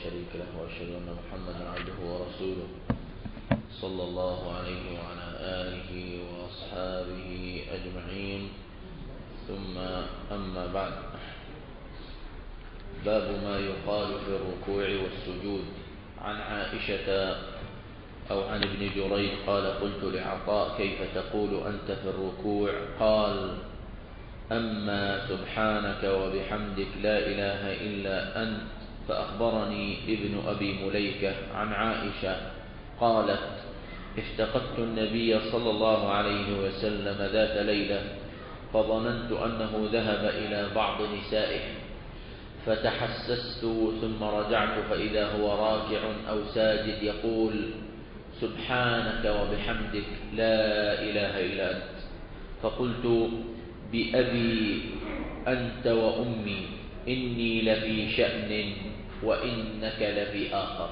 شريك له وأشهد أن محمدا عبده ورسوله صلى الله عليه وعلى آله وأصحابه أجمعين. ثم أما بعد، باب ما يقال في الركوع والسجود. عن عائشة أو عن ابن جريج قال: قلت لعطاء: كيف تقول أنت في الركوع؟ قال: أما سبحانك وبحمدك لا إله إلا أنت. فأخبرني ابن أبي مليكة عن عائشة قالت: افتقدت النبي صلى الله عليه وسلم ذات ليلة، فظننت أنه ذهب إلى بعض نسائه، فتحسست ثم رجعت فإذا هو راكع أو ساجد يقول: سبحانك وبحمدك لا إله إلا أنت. فقلت: بأبي أنت وأمي إني لفي شأن وإنك لفي آخر.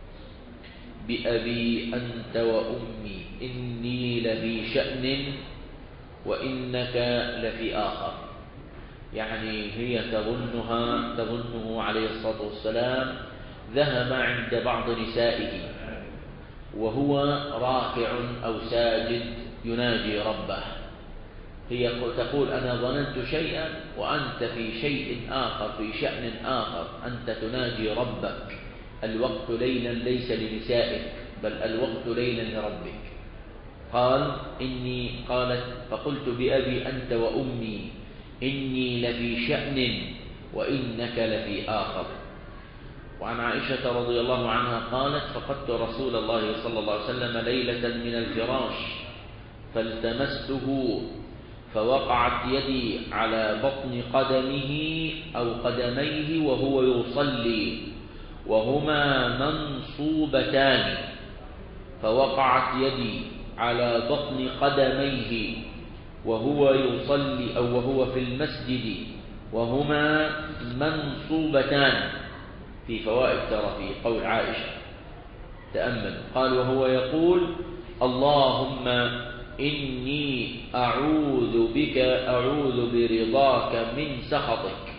بأبي أنت وأمي إني لفي شأن وإنك لفي آخر. يعني هي تظنه عليه الصلاة والسلام ذهب عند بعض نسائه وهو راكع أو ساجد يناجي ربه. هي تقول: أنا ظننت شيئا وأنت في شيء آخر، في شأن آخر، أنت تناجي ربك. الوقت ليلا ليس لنسائك، بل الوقت ليلا لربك. قالت: فقلت: بأبي أنت وأمي إني لفي شأن وإنك لفي آخر. وعن عائشة رضي الله عنها قالت: فقدت رسول الله صلى الله عليه وسلم ليلة من الفراش فالتمسته، فوقعت يدي على بطن قدمه أو قدميه وهو يصلي وهما منصوبتان. فوقعت يدي على بطن قدميه وهو يصلي أو وهو في المسجد وهما منصوبتان. في فوائد ترى في قول عائشة، تأمل. قال: وهو يقول: اللهم إني أعوذ برضاك من سخطك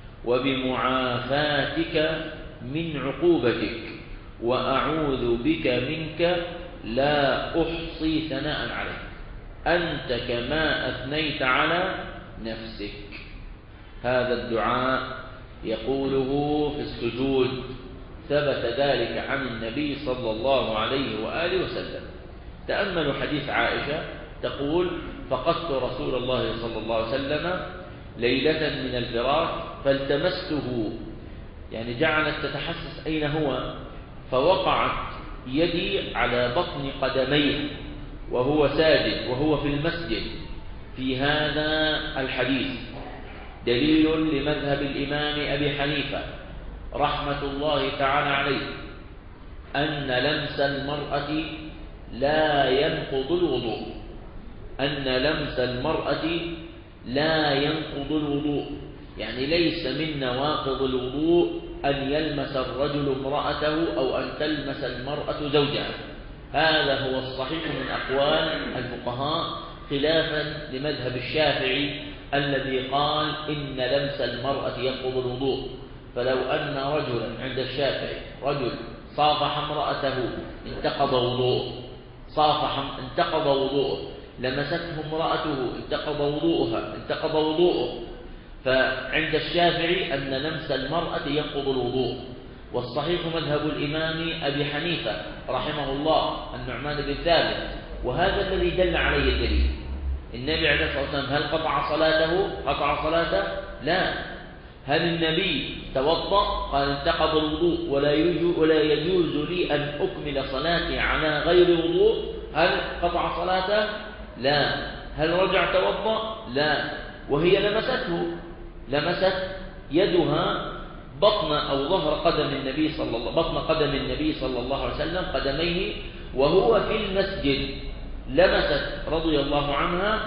وبمعافاتك من عقوبتك وأعوذ بك منك لا أحصي ثناء عليك أنت كما أثنيت على نفسك. هذا الدعاء يقوله في السجود، ثبت ذلك عن النبي صلى الله عليه وآله وسلم. تأملوا حديث عائشة تقول: فقدت رسول الله صلى الله عليه وسلم ليلة من الفراش فالتمسته، يعني جعلت تتحسس أين هو، فوقعت يدي على بطن قدميه وهو ساجد وهو في المسجد. في هذا الحديث دليل لمذهب الإمام أبي حنيفة رحمة الله تعالى عليه أن لمس المرأة لا ينقض الوضوء. أن لمس المرأة لا ينقض الوضوء، يعني ليس من نواقض الوضوء أن يلمس الرجل امرأته أو أن تلمس المرأة زوجها. هذا هو الصحيح من أقوال الفقهاء، خلافا لمذهب الشافعي الذي قال إن لمس المرأة ينقض الوضوء. فلو أن رجلا عند الشافعي رجل صافح امرأته انتقض وضوءه، انتقض وضوءه، لمسته امرأته انتقض وضوءه. فعند الشافعي أن لمس المرأة ينقض الوضوء، والصحيح مذهب الإمام أبي حنيفة رحمه الله النعمان بن ثابت. وهذا الذي دل عليه الدليل. النبي عليه الصلاة والسلام هل قطع صلاته؟ لا. هل النبي توضأ؟ قال انتقض الوضوء ولا يجوز لي أن أكمل صلاتي على غير وضوء. هل قطع صلاته؟ لا. هل رجع توضأ؟ لا. وهي لمست يدها بطن أو ظهر قدم النبي صلى الله عليه وسلم، قدميه، وهو في المسجد. لمست رضي الله عنها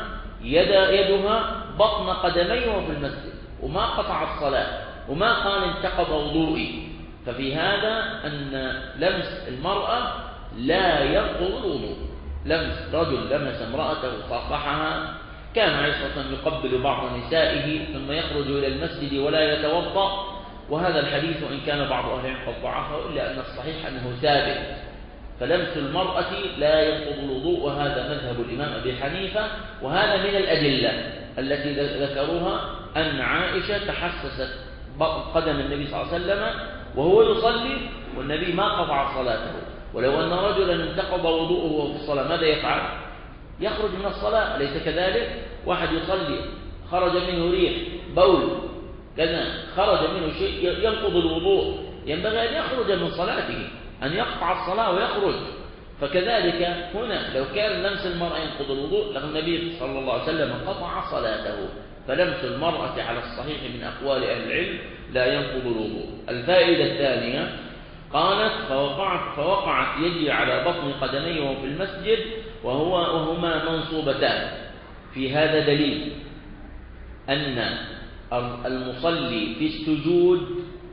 يدها بطن قدميه وهو في المسجد، وما قطع الصلاة وما قال انتقض وضوئي. ففي هذا أن لمس المرأة لا ينقض الوضوء. رجل لمس امرأته صافحها، كان عليه الصلاة والسلام يقبل بعض نسائه ثم يخرج إلى المسجد ولا يتوضأ، وهذا الحديث وإن كان بعض أهل العلم قد ضعفه إلا أن الصحيح أنه ثابت، فلمس المرأة لا ينقض الوضوء، وهذا مذهب الإمام أبي حنيفة. وهذا من الأدلة التي ذكروها أن عائشة تحسست قدم النبي صلى الله عليه وسلم وهو يصلي والنبي ما قطع صلاته. ولو أن رجلا انتقض وضوءه وهو في الصلاة ماذا يفعل؟ يخرج من الصلاة، أليس كذلك؟ واحد يصلي خرج منه ريح بول كذا، خرج منه شيء ينقض الوضوء، ينبغي أن يخرج من صلاته، أن يقطع الصلاة ويخرج. فكذلك هنا لو كان لمس المرأة ينقض الوضوء النبي صلى الله عليه وسلم قطع صلاته. فلمس المرأة على الصحيح من أقوال أهل العلم لا ينقض الوضوء. الفائدة الثانية قالت فوقعت يدي على بطن قدمي وهو في المسجد وهما منصوبتان. في هذا دليل أن المصلي في السجود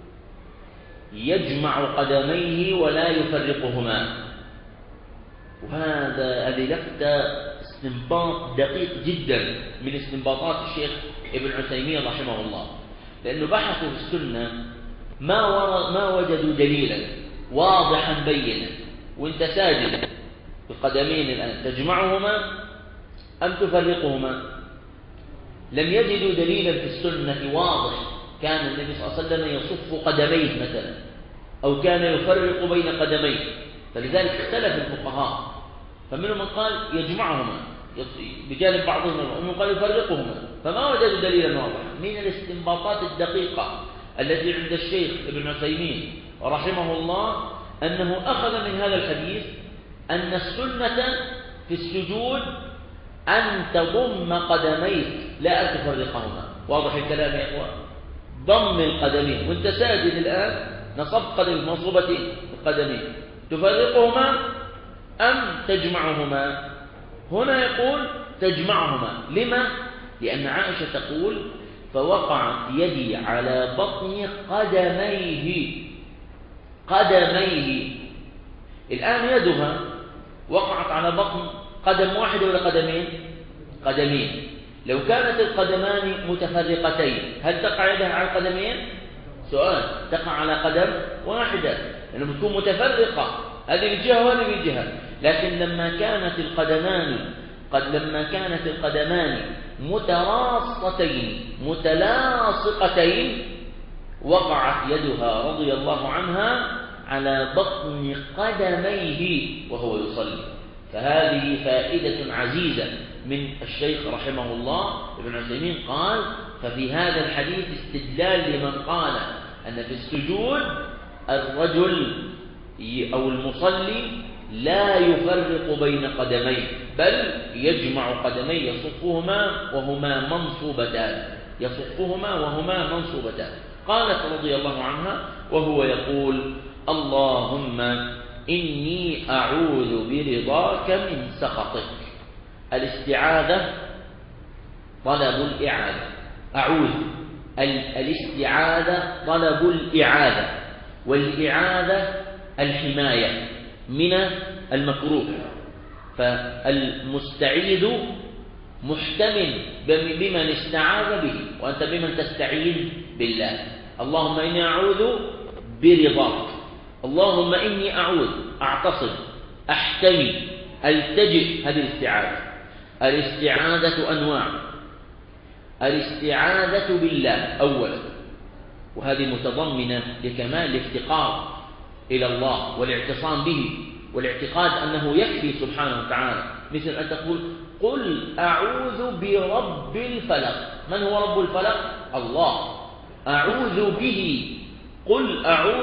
يجمع قدميه ولا يفرقهما. وهذا لفتة استنباط دقيق جدا من استنباطات الشيخ ابن عثيمين رحمه الله، لأنه بحثوا في السنة ما وجدوا دليلا واضحا بينا وانت ساجد القدمين الآن تجمعهما أم تفرقهما. لم يجدوا دليلا في السنة واضح كان النبي صلى الله عليه وسلم يصف قدميه مثلا أو كان يفرق بين قدميه، فلذلك اختلف الفقهاء، فمنهم من قال يجمعهما بجانب بعضهم ومن قال يفرقهما، فما وجدوا دليلا واضحا. من الاستنباطات الدقيقة التي عند الشيخ ابن عثيمين رحمه الله أنه أخذ من هذا الحديث أن السنة في السجود أن تضم قدميك لا أن تفرقهما. واضح الكلام يا إخوان؟ ضم القدمين وانت ساجد الآن نصب قدمين منصوبتين القدمين، تفرقهما أم تجمعهما؟ هنا يقول تجمعهما. لما؟ لأن عائشة تقول فوقعت يدي على بطن قدميه. الآن يدها وقعت على بطن قدم واحد ولا قدمين؟ لو كانت القدمان متفرقتين هل تقع يدها على القدمين؟ سؤال. تقع على قدم واحدة لأنها بتكون متفرقة، هذه الجهة وهذه الجهة. لكن لما كانت القدمان متلاصقتين وقعت يدها رضي الله عنها على بطن قدميه وهو يصلي. فهذه فائدة عزيزة من الشيخ رحمه الله ابن عثيمين قال ففي هذا الحديث استدلال لمن قال أن في السجود الرجل أو المصلي لا يفرق بين قدميه بل يجمع قدميه يصفهما وهما منصوبتان. قالت رضي الله عنها وهو يقول اللهم إني أعوذ برضاك من سخطك. الاستعاذة طلب الإعادة. الاستعاذة طلب الإعادة، والإعادة الحماية من المكروه. فالمستعيذ محتمل بمن استعاذ به، وأنت بمن تستعين بالله. اللهم إني أعوذ برضاك، اللهم إني أعوذ، أعتصم، أحتمي، ألتجئ. هذه الاستعاذة. الاستعاذة أنواع. الاستعاذة بالله أولا، وهذه متضمنة لكمال الافتقار إلى الله والاعتصام به والاعتقاد أنه يكفي سبحانه وتعالى، مثل أن تقول قل أعوذ برب الفلق. من هو رب الفلق؟ الله. أعوذ به، قل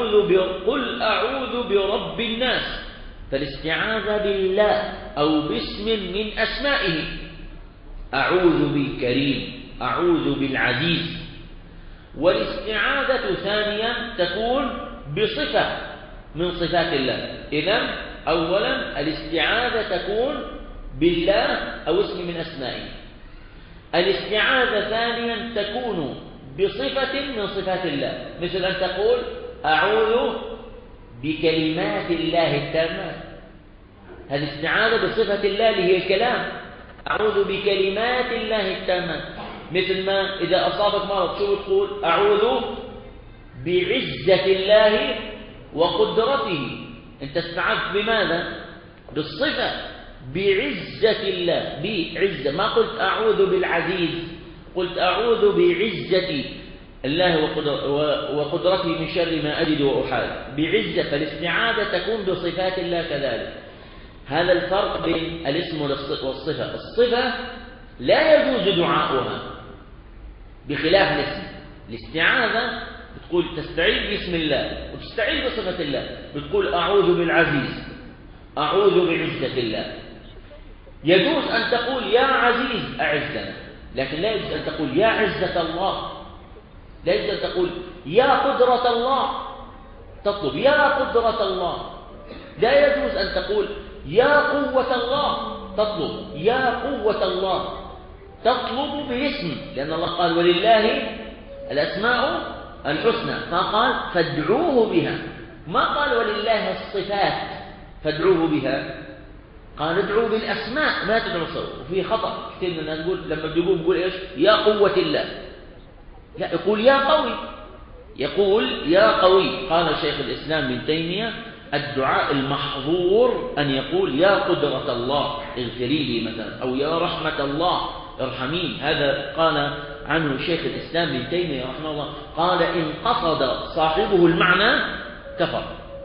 أعوذ برب الناس. فالاستعاذة بالله أو باسم من أسمائه، أعوذ بالكريم، أعوذ بالعزيز. والاستعاذة ثانيا تكون بصفة من صفات الله. إذن أولا الاستعاذة تكون بالله أو اسم من أسمائه. الاستعاذة ثانيا تكون بصفة من صفات الله، مثل أن تقول أعوذ بكلمات الله التامات. هذه الاستعاذة بصفة الله اللي هي الكلام، أعوذ بكلمات الله التامات. مثل ما إذا أصابك مرض شو تقول؟ أعوذ بعزة الله وقدرته. أنت استعذت بماذا؟ بالصفة، بعزة الله، بعزة. ما قلت أعوذ بالعزيز، قلت أعوذ بعزة الله وقدرته من شر ما أجد وأحاذر، بعزة. فالاستعاذة تكون بصفات الله كذلك. هذا الفرق بين الاسم والصفة. الصفة لا يجوز دعاؤها بخلاف الاسم. الاستعاذة بتقول تستعيذ باسم الله وتستعيذ بصفة الله، بتقول أعوذ بالعزيز، أعوذ بعزة الله. يجوز أن تقول يا عزيز أعزنا، لكن لا يجوز أن تقول يا عزة الله، لا يجوز أن تقول يا قدرة الله، تطلب يا قدرة الله. لا يجوز أن تقول يا قوة الله، تطلب يا قوة الله. تطلب باسم، لأن الله قال ولله الأسماء الحسنى، فقال فادعوه بها. ما قال ولله الصفات فادعوه بها، قال ادعوا بالأسماء ما تدعوا الصوت. وفي خطأ كثير من الناس يقول لما بيقوم يقول إيش؟ يا قوة الله، لا، يقول يا قوي، يقول يا قوي. قال شيخ الإسلام ابن تيمية الدعاء المحظور أن يقول يا قدرة الله اغفري لي مثلا، أو يا رحمة الله ارحمين. هذا قال عنه شيخ الإسلام ابن تيمية رحمه الله، قال إن قصد صاحبه المعنى كفر.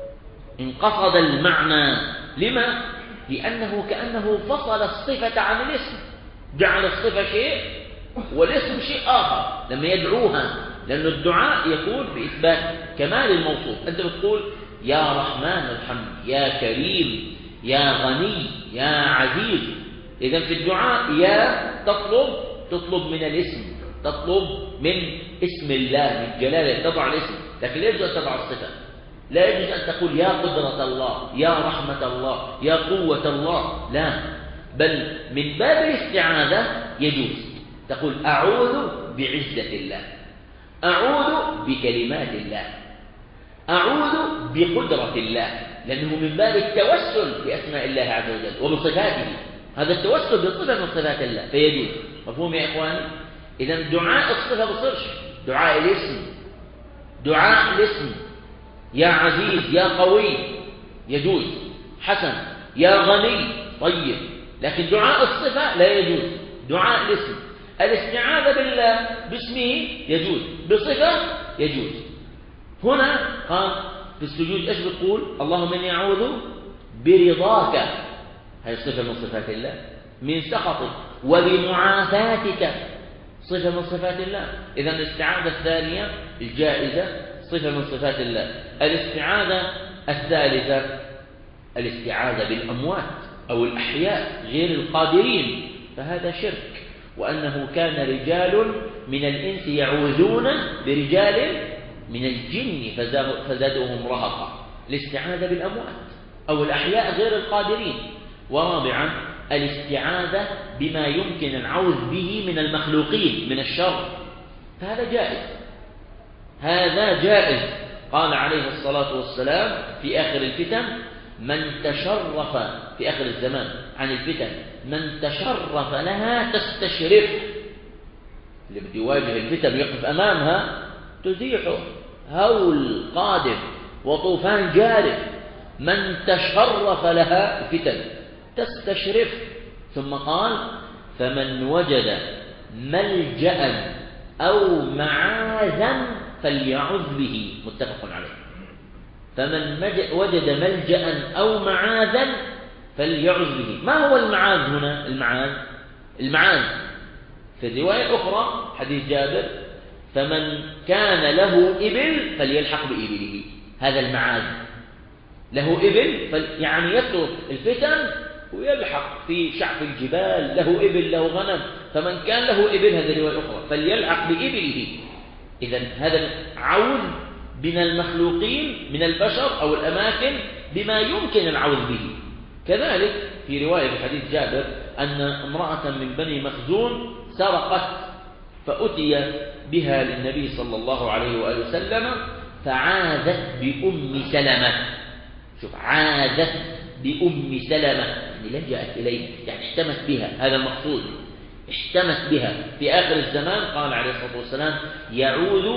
إن قصد المعنى، لما؟ لأنه كأنه فصل الصفة عن الاسم، جعل الصفة شيء والاسم شيء آخر لما يدعوها. لأن الدعاء يكون بإثبات كمال الموصوف. أنت بتقول يا رحمن ارحمني، يا كريم، يا غني، يا عزيز. إذن في الدعاء يا تطلب من الاسم، تطلب من اسم الله، من جلاله، تضع الاسم. لكن لا يجوز أن تضع الصفة. لا يجوز أن تقول يا قدرة الله، يا رحمة الله، يا قوة الله، لا. بل من باب الاستعاذة يجوز تقول أعوذ بعزة الله، أعوذ بكلمات الله، أعوذ بقدرة الله، لأنه من باب التوسل بأسماء الله عز وجل وبصفاته. هذا التوسل بصفة من صفات الله فيجوز. مفهوم يا إخواني؟ إذن دعاء الصفة بصرش، دعاء الاسم، دعاء الاسم يا عزيز يا قوي يجوز، حسن، يا غني طيب. لكن دعاء الصفة لا يجوز. دعاء الاسم، الاستعاذة بالله باسمه يجوز، بصفة يجوز. هنا قال في السجود ايش بتقول؟ اللهم اني اعوذ برضاك، هي صفة من صفات الله، من سخطك، وبمعافاتك، صفة من صفات الله. إذن الاستعاذة الثانية الجائزة صفة من صفات الله. الاستعاذة الثالثة الاستعاذة بالأموات أو الأحياء غير القادرين، فهذا شرك. وأنه كان رجال من الإنس يعوذون برجال من الجن فزادوهم رهقا. الاستعاذة بالأموات أو الأحياء غير القادرين. ورابعا الاستعاذة بما يمكن العوذ به من المخلوقين من الشر، فهذا جائز، هذا جائز. قال عليه الصلاة والسلام في آخر الفتن من تشرف، في آخر الزمان عن الفتن، من تشرف لها تستشرف. اللي بده يواجه الفتن ويقف أمامها تزيحه، هول قادم وطوفان جارف. من تشرف لها الفتن تستشرف. ثم قال فمن وجد ملجأ أو معاذا فليعذ به، متفق عليه. فمن وجد ملجأ أو معاذا فليعذ به. ما هو المعاذ هنا؟ المعاذ في الرواية الأخرى حديث جابر فمن كان له إبل فليلحق بإبله، هذا المعاذ. له إبل يعني يترك الفتن ويلحق في شعب الجبال، له إبل له غنم. فمن كان له إبل، هذه الرواية الأخرى، فليلحق بإبله. إذن هذا عوذ من المخلوقين من البشر أو الأماكن بما يمكن العوذ به. كذلك في رواية في حديث جابر أن امرأة من بني مخزوم سرقت فأتي بها للنبي صلى الله عليه وآله وسلم فعاذت بأم سلمة. شوف، عاذت بأم سلمة يعني لجأت إليه، يعني احتمت بها، هذا المقصود، احتمت بها. في آخر الزمان قال عليه الصلاة والسلام يعوذ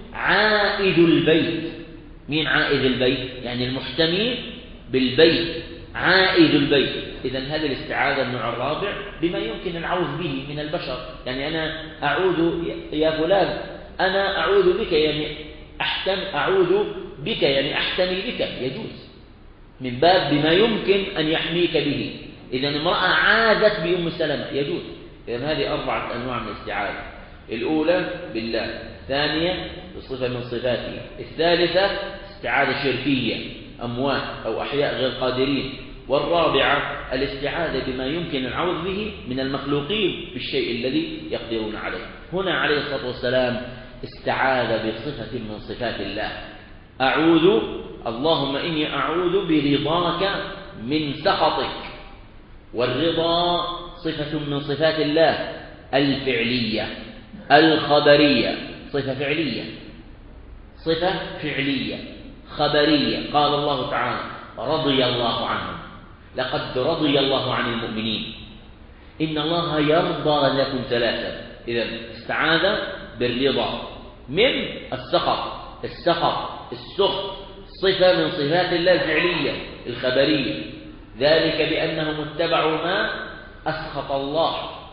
عائد البيت. مين عائد البيت؟ يعني المحتمي بالبيت، عائد البيت. إذن هذه الاستعاذة النوع الرابع بما يمكن العوذ به من البشر. يعني أنا أعوذ يا فلان، أنا أعوذ بك، يعني أعوذ بك يعني أحتمي بك، يجوز من باب بما يمكن أن يحميك به. إذن امرأة عاذت بأم سلمة يجوز. إذن هذه 4 أنواع من الاستعاذة. الأولى بالله، الثانية بصفة من صفاته، الثالثة استعاذة شركية أموات أو أحياء غير قادرين، والرابعة الاستعاذة بما يمكن العوذ به من المخلوقين بالشيء الذي يقدرون عليه. هنا عليه الصلاة والسلام استعاذ بصفة من صفات الله. أعوذ، اللهم إني أعوذ برضاك من سخطك. والرضا صفة من صفات الله الفعلية الخبرية، صفة فعلية، صفة فعلية خبرية. قال الله تعالى رضي الله عنهم، لقد رضي الله عن المؤمنين، إن الله يرضى لكم 3. إذن استعاذ بالرضا من السخط. السخط صفة من صفات الله الفعلية الخبرية، ذلك بأنهم اتبعوا ما أسخط الله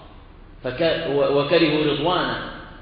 وكرهوا رضوانه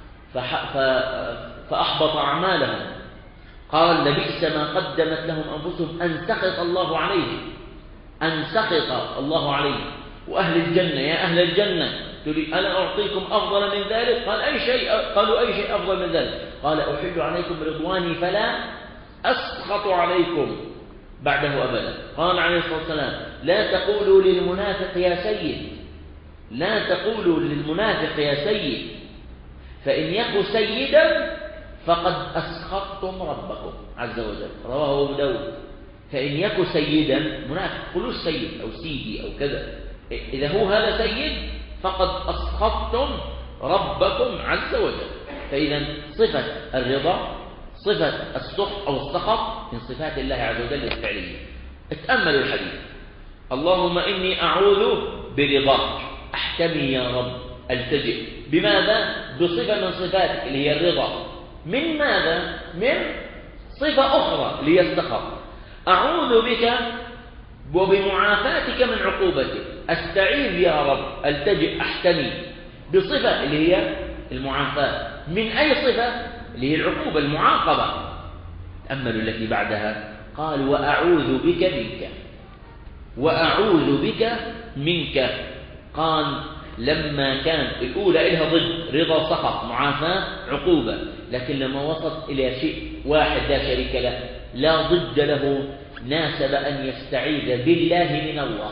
فأحبط أعمالهم. قال لبئس ما قدمت لهم أنفسهم أن سخط الله عليهم، أن سخط الله عليهم. وأهل الجنة، يا أهل الجنة تريد أنا أعطيكم أفضل من ذلك؟ قال أي شيء؟ قالوا أي شيء أفضل من ذلك؟ قال أحل عليكم رضواني فلا أسخط عليكم بعده أبدا. قال عليه الصلاة والسلام لا تقولوا للمنافق يا سيد، لا تقولوا للمنافق يا سيد، فإن يكن سيدا فقد أسخطتم ربكم عز وجل. رواه أبو داود. فإن يكن سيدا منافق قولوا السيد أو سيدي أو كذا، إذا هو هذا سيد فقد أسخطتم ربكم عز وجل. فإذا صفة الرضا، صفة السخط أو السخط من صفات الله عز وجل الفعلية. اتأملوا الحديث، اللهم إني أعوذ برضاك، أحتمي يا رب، ألتجئ. بماذا؟ بصفة من صفاتك اللي هي الرضا. من ماذا؟ من صفة أخرى اللي هي السخط. أعوذ بك وبمعافاتك من عقوبتك، أستعيذ يا رب، ألتجئ، أحتمي بصفة اللي هي المعافاة. من أي صفة؟ اللي هي العقوبة المعاقبة. تأملوا التي بعدها، قال وأعوذ بك منك، وأعوذ بك منك. قال لما كان الأولى إلها ضد، رضا سخط، معافاة عقوبة، لكن لما وصلت إلى شيء واحد لا شريك له لا ضد له، ناسب أن يستعيذ بالله من الله.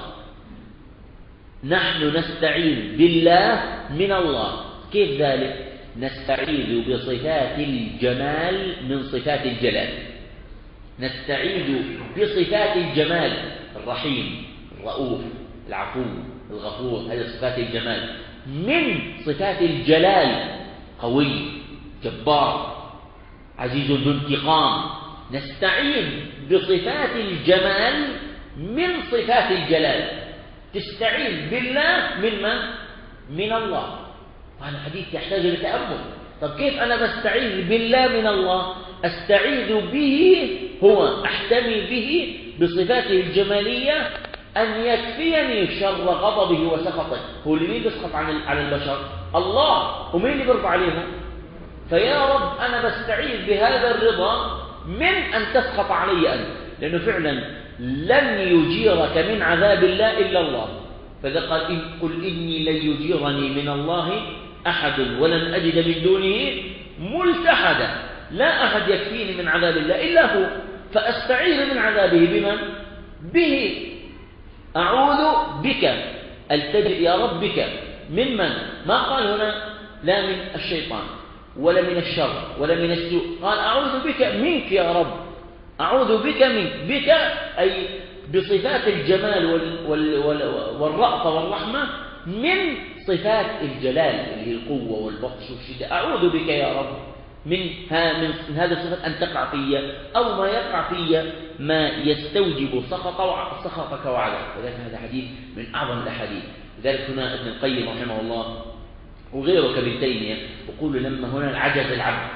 نحن نستعيذ بالله من الله. كيف ذلك؟ نستعيذ بصفات الجمال من صفات الجلال. نستعيذ بصفات الجمال، الرحيم، الرؤوف، العفو، الغفور، هذه صفات الجمال. من صفات الجلال قوي، جبار، عزيز ذو انتقام. نستعيذ بصفات الجمال من صفات الجلال. تستعيذ بالله من من؟ من الله. وهذا الحديث يحتاج لتأمل. طب كيف أنا بستعيذ بالله من الله؟ أستعيذ به هو، أحتمي به بصفاته الجمالية أن يكفيني شر غضبه وسخطه. هو اللي مين بيسخط على البشر؟ الله. ومين اللي بيرضى عليهم؟ فيا رب أنا بستعيذ بهذا الرضا من أن تسخط علي أنت، لأنه فعلا لن يجيرك من عذاب الله إلا الله. فإذا قال قل إني لن يجيرني من الله أحد ولن أجد من دونه ملتحدا. لا أحد يكفيني من عذاب الله إلا هو، فأستعيذ من عذابه بمن؟ به. أعوذ بك، ألتجئ يا رب بك. من من؟ ما قال هنا لا من الشيطان ولا من الشر ولا من السوء، قال أعوذ بك منك يا رب. أعوذ بك منك، بك أي بصفات الجمال والرأفة والرحمة من صفات الجلال اللي هي القوة والبطش والشدة. أعوذ بك يا رب من هذا الصفات أن تقع في أو ما يقع في ما يستوجب سخطك وعذابك. وذلك هذا حديث من أعظم الأحاديث. لذلك هنا ابن القيم رحمه الله وغيره كابن تيمية يقول لما هنا عجز العبد،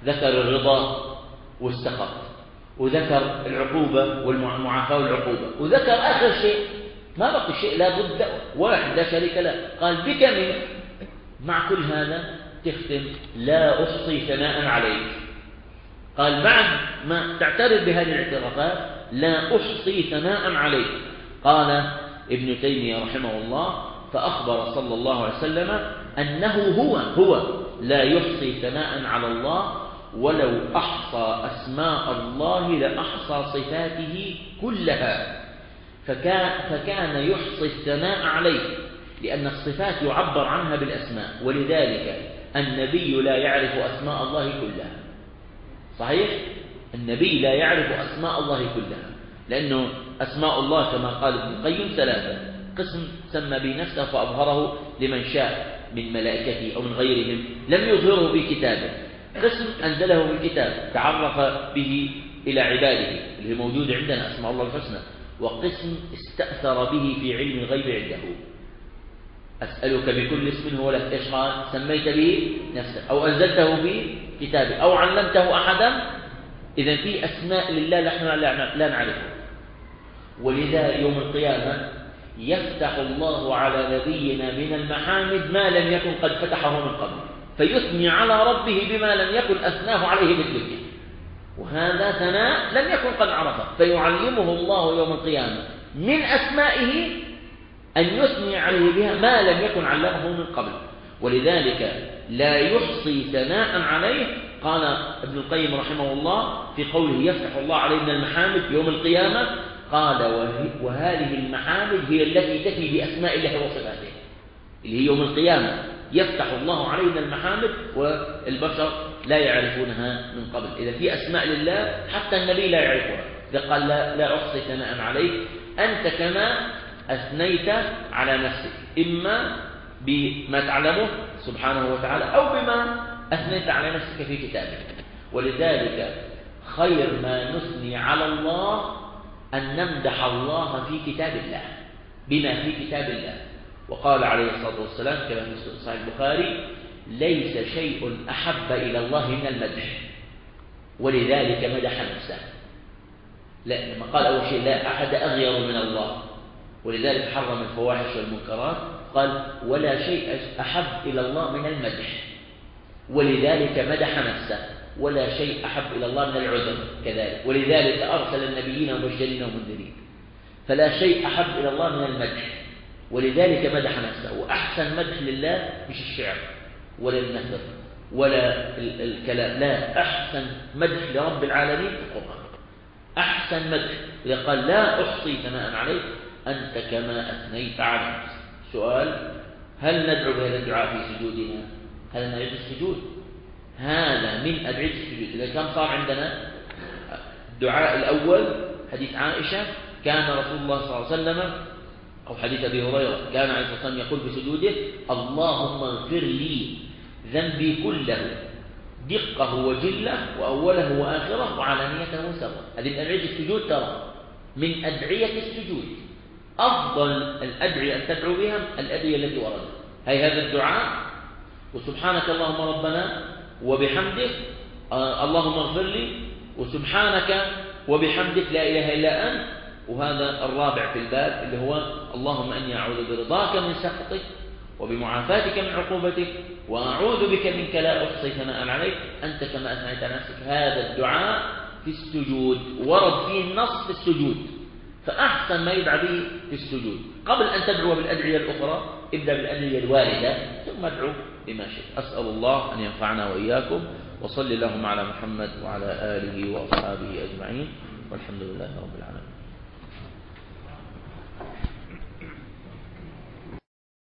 ذكر الرضا والسخط، وذكر العقوبة والمعافاة والعقوبة، وذكر آخر شيء ما بقي شيء لا بد واحد لا شريك له، قال بك منك. مع كل هذا تختم لا أحصي ثناء عليك. قال بعد ما تعترف بهذه الاعترافات لا أحصي ثناء عليك. قال ابن تيمية رحمه الله فأخبر صلى الله عليه وسلم أنه هو لا يحصي ثناء على الله، ولو أحصى أسماء الله لأحصى صفاته كلها، فكان يحصي الثناء عليه لأن الصفات يعبر عنها بالأسماء، ولذلك النبي لا يعرف أسماء الله كلها. صحيح؟ النبي لا يعرف أسماء الله كلها، لأنه أسماء الله كما قال ابن القيم ثلاثة: قسم سمى به نفسه فأظهره لمن شاء من ملائكته أو من غيرهم لم يظهره في كتابه، قسم أنزله في الكتاب تعرف به إلى عباده اللي موجود عندنا أسماء الله الحسنى، وقسم استأثر به في علم الغيب عنده. أسألك بكل اسم هو لك، إيش قال؟ سميت به نفسك أو أنزلته في كتابه أو علمته أحدا. إذن في أسماء لله نحن لا نعرفها، ولذا يوم القيامة يفتح الله على نبينا من المحامد ما لم يكن قد فتحه من قبل، فيثني على ربه بما لم يكن أثناه عليه بالدنيا، وهذا ثناء لم يكن قد عرفه، فيعلمه الله يوم القيامة من أسمائه أن يثني عليه بها ما لم يكن علمه من قبل، ولذلك لا يحصي ثناء عليه. قال ابن القيم رحمه الله في قوله يفتح الله عليه من المحامد يوم القيامة، قال وهذه المحامد هي التي تثني بأسماء الله وصفاته، اللي هي يوم القيامة يفتح الله عليه من المحامد والبشر لا يعرفونها من قبل. إذا في أسماء لله حتى النبي لا يعرفها، قال لا أحصي ثناء عليك أنت كما أثنيت على نفسك، إما بما تعلمه سبحانه وتعالى أو بما أثنيت على نفسك في كتابك. ولذلك خير ما نثني على الله أن نمدح الله في كتاب الله بما في كتاب الله. وقال عليه الصلاة والسلام كما في صحيح البخاري: ليس شيء أحب إلى الله من المدح، ولذلك مدح نفسه. لا، لما قال أول شيء لا أحد أغير من الله، ولذلك حرم الفواحش والمنكرات، قال ولا شيء أحب إلى الله من المدح، ولذلك مدح نفسه. ولا شيء أحب إلى الله من العذر كذلك، ولذلك أرسل النبيين مبشرين ومنذرين. فلا شيء أحب إلى الله من المدح، ولذلك مدح نفسه. وأحسن مدح لله مش الشعر ولا النثر ولا الكلام، لا، أحسن مدح لرب العالمين في القرآن. أحسن مدح إذا قال لا أحصي ثناء عليك أنت كما أثنيت على نفسك. سؤال: هل ندعو بهذا الدعاء في سجودنا؟ هل نعيد السجود؟ هذا من أدعية السجود. إذا كان صار عندنا الدعاء الأول حديث عائشة كان رسول الله صلى الله عليه وسلم، أو حديث أبي هريرة كان عليه الصلاة والسلام يقول في سجوده: اللهم اغفر لي ذنبي كله دقه وجله وأوله وآخره وعلانيته وسره. هذه من أدعية السجود، ترى من أدعية السجود. أفضل الأدعية أن تدعو بها الأدعية التي وردت، هي هذا الدعاء: وسبحانك اللهم ربنا وبحمدك اللهم اغفر لي، وسبحانك وبحمدك لا إله إلا أنت. وهذا الرابع في الباب اللي هو اللهم أني أعوذ برضاك من سخطك وبمعافاتك من عقوبتك وأعوذ بك منك لا أحصي ثناء عليك أنت كما أثنيت على نفسك. هذا الدعاء في السجود ورد فيه النص في السجود، فأحسن ما يدعى به في السجود. قبل أن تدعو بالأدعية الأخرى ابدأ بالأدعية الواردة ثم ادعو بما شئت. أسأل الله أن ينفعنا وإياكم، وصل اللهم على محمد وعلى آله وأصحابه أجمعين، والحمد لله رب العالمين.